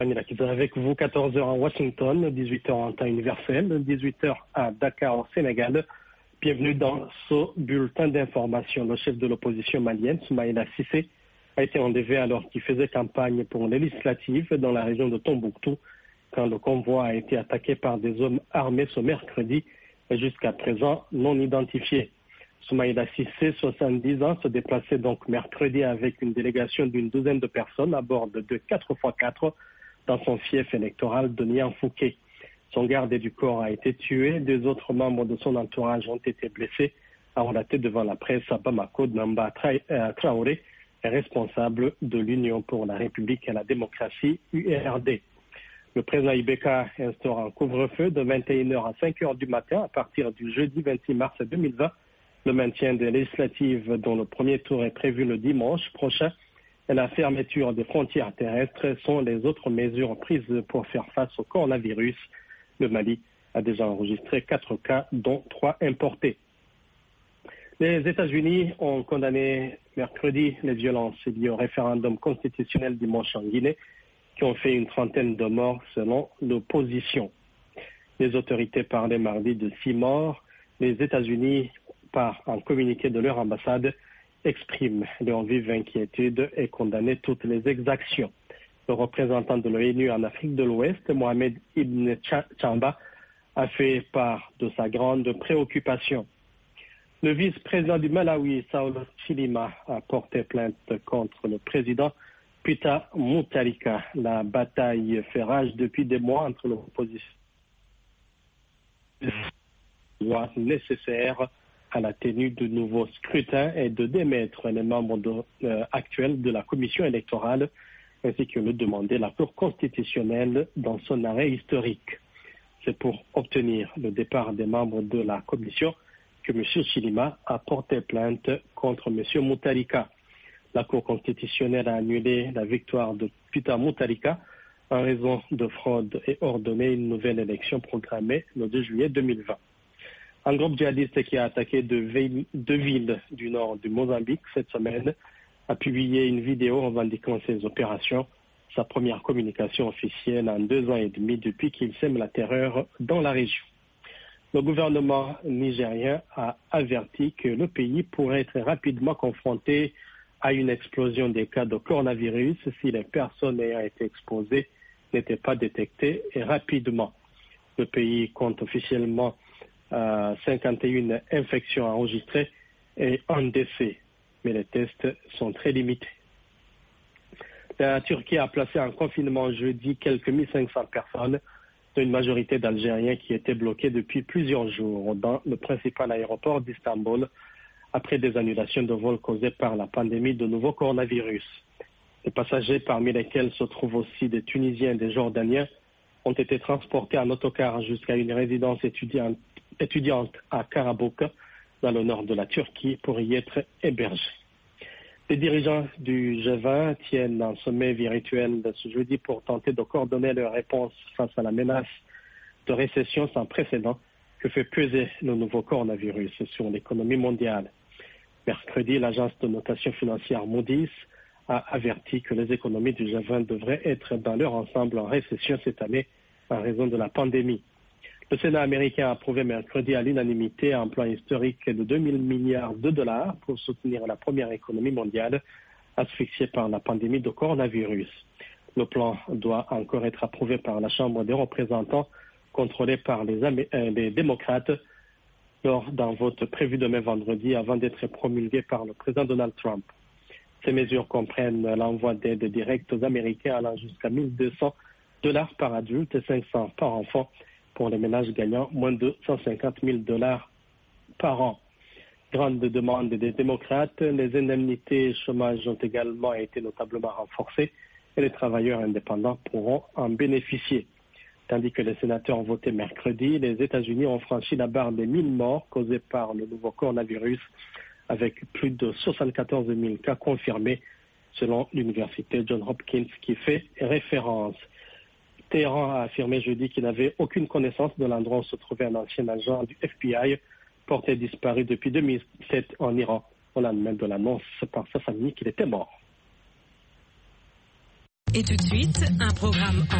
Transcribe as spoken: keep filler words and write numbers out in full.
Avec vous, quatorze heures à Washington, dix-huit heures en temps universel, dix-huit heures à Dakar au Sénégal. Bienvenue dans ce bulletin d'information. Le chef de l'opposition malienne, Soumaïla Cissé, a été enlevé alors qu'il faisait campagne pour les législatives dans la région de Tombouctou, quand le convoi a été attaqué par des hommes armés ce mercredi et jusqu'à présent non identifiés. Soumaïla Cissé, soixante-dix ans, se déplaçait donc mercredi avec une délégation d'une douzaine de personnes à bord de quatre par quatre dans son fief électoral de Nianfouké. Son garde du corps a été tué, deux autres membres de son entourage ont été blessés, a relaté devant la presse à Bamako Namba Traoré, responsable de l'Union pour la République et la démocratie, U R D. Le président Ibeka instaure un couvre-feu de vingt et une heures à cinq heures du matin à partir du jeudi vingt-six mars deux mille vingt. Le maintien des législatives dont le premier tour est prévu le dimanche prochain et la fermeture des frontières terrestres sont les autres mesures prises pour faire face au coronavirus. Le Mali a déjà enregistré quatre cas, dont trois importés. Les États-Unis ont condamné mercredi les violences liées au référendum constitutionnel dimanche en Guinée, qui ont fait une trentaine de morts selon l'opposition. Les autorités parlaient mardi de six morts. Les États-Unis, par un communiqué de leur ambassade, expriment leur vive inquiétude et condamnent toutes les exactions. Le représentant de l'ONU en Afrique de l'Ouest, Mohamed Ibn Chamba, a fait part de sa grande préoccupation. Le vice-président du Malawi, Saul Chilima, a porté plainte contre le président Peter Mutharika. La bataille fait rage depuis des mois entre l'opposition nécessaire à la tenue de nouveaux scrutins et de démettre les membres de, euh, actuels de la commission électorale, ainsi que le demandait la Cour constitutionnelle dans son arrêt historique. C'est pour obtenir le départ des membres de la commission que M. Chilima a porté plainte contre M. Mutharika. La Cour constitutionnelle a annulé la victoire de Peter Mutharika en raison de fraude et ordonné une nouvelle élection programmée le deux juillet deux mille vingt. Un groupe djihadiste qui a attaqué deux villes du nord du Mozambique cette semaine a publié une vidéo revendiquant ces opérations, sa première communication officielle en deux ans et demi depuis qu'il sème la terreur dans la région. Le gouvernement nigérien a averti que le pays pourrait être rapidement confronté à une explosion des cas de coronavirus si les personnes ayant été exposées n'étaient pas détectées et rapidement. Le pays compte officiellement euh, cinquante et une infections enregistrées et un décès, mais les tests sont très limités. La Turquie a placé en confinement jeudi quelques mille cinq cents personnes, dont une majorité d'Algériens qui étaient bloqués depuis plusieurs jours dans le principal aéroport d'Istanbul après des annulations de vols causées par la pandémie de nouveau coronavirus. Les passagers, parmi lesquels se trouvent aussi des Tunisiens et des Jordaniens, ont été transportés en autocar jusqu'à une résidence étudiante, étudiante à Karabük, dans le nord de la Turquie, pour y être hébergés. Les dirigeants du G vingt tiennent un sommet virtuel ce jeudi pour tenter de coordonner leur réponse face à la menace de récession sans précédent que fait peser le nouveau coronavirus sur l'économie mondiale. Mercredi, l'agence de notation financière Moody's a averti que les économies du G vingt devraient être dans leur ensemble en récession cette année en raison de la pandémie. Le Sénat américain a approuvé mercredi à l'unanimité un plan historique de deux mille milliards de dollars pour soutenir la première économie mondiale asphyxiée par la pandémie de coronavirus. Le plan doit encore être approuvé par la Chambre des représentants, contrôlée par les, Amé- euh, les démocrates, lors d'un vote prévu demain vendredi avant d'être promulgué par le président Donald Trump. Ces mesures comprennent l'envoi d'aides directes aux Américains allant jusqu'à mille deux cents dollars par adulte et cinq cents par enfant pour les ménages gagnant moins de cent cinquante mille dollars par an. Grande demande des démocrates, les indemnités chômage ont également été notablement renforcées et les travailleurs indépendants pourront en bénéficier. Tandis que les sénateurs ont voté mercredi, les États-Unis ont franchi la barre des mille morts causées par le nouveau coronavirus, avec plus de soixante-quatorze mille cas confirmés, selon l'université Johns Hopkins qui fait référence. Téhéran a affirmé jeudi qu'il n'avait aucune connaissance de l'endroit où se trouvait un ancien agent du F B I porté disparu depuis deux mille sept en Iran, au lendemain de l'annonce par sa famille qu'il était mort. Et tout de suite, un programme en